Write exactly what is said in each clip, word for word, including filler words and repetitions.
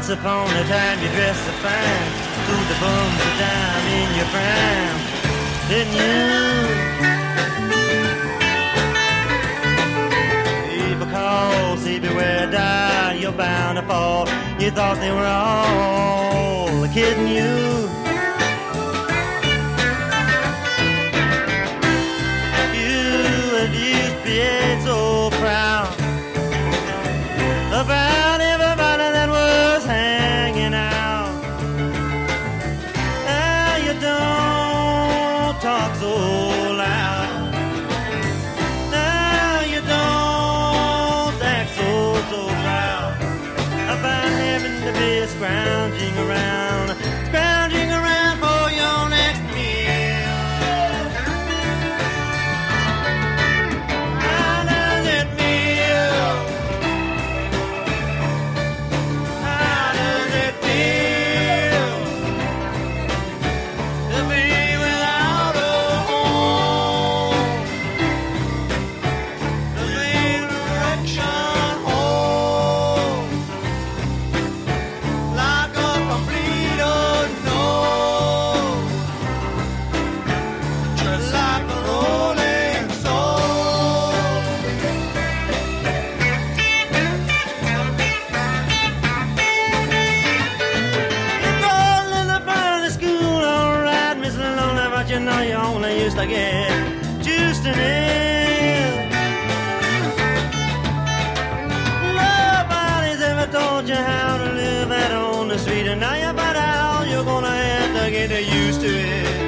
Once upon a time you dressed so fine, threw the bums a dime in your prime, didn't you? People call, see beware, die, you're bound to fall. You thought they were all kidding you. So proud about everybody that was hanging out. Ah, you don't talk so loud. Ah, you don't act so, so proud about having to be scrounging around, scrounging around for your next meal. You know you only used to get juiced in it. Nobody's ever told you how to live out on the street, and now you find out you're gonna have to get used to it.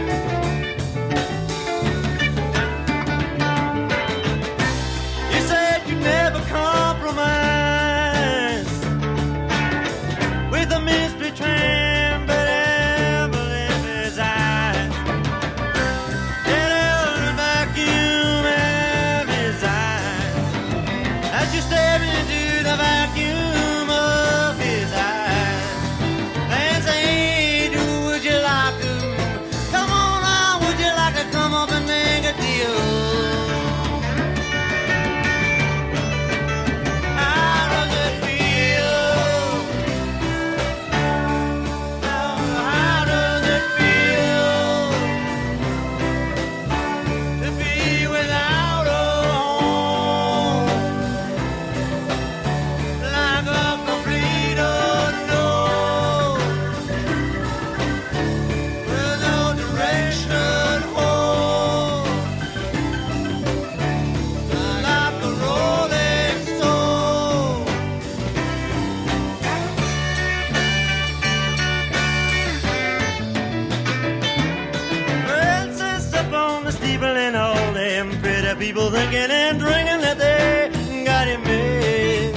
You said you never compromise with a mystery train, but ever live his eyes. You stare into the vacuum of his eyes and say, hey, dude, would you like to come on out? Would you like to come up and make a deal? How does it feel? How, how does it feel to be without a home? Like a complete unknown, with no direction home, like a rolling stone. Well, it sits up on the steeple and all them pretty people thinking and drinking that they got him made.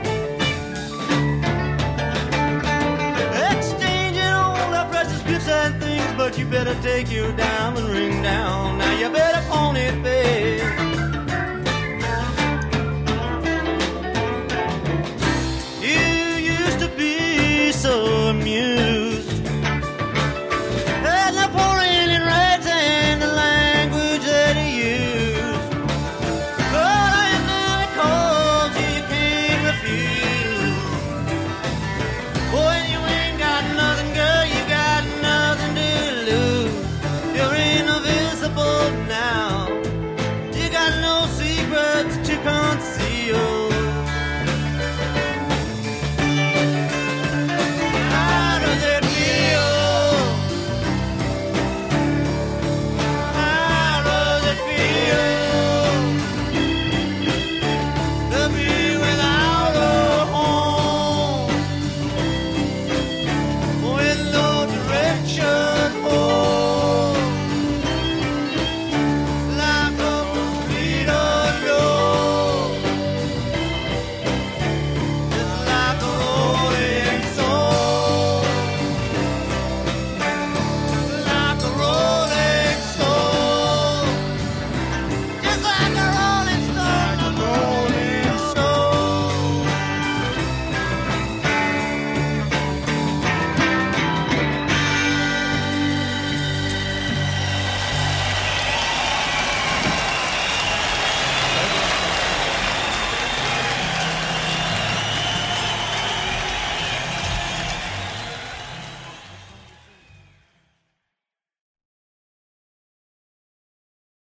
Exchanging all the precious gifts and things, but you better take your diamond ring down. Now you better pawn it, babe. You used to be so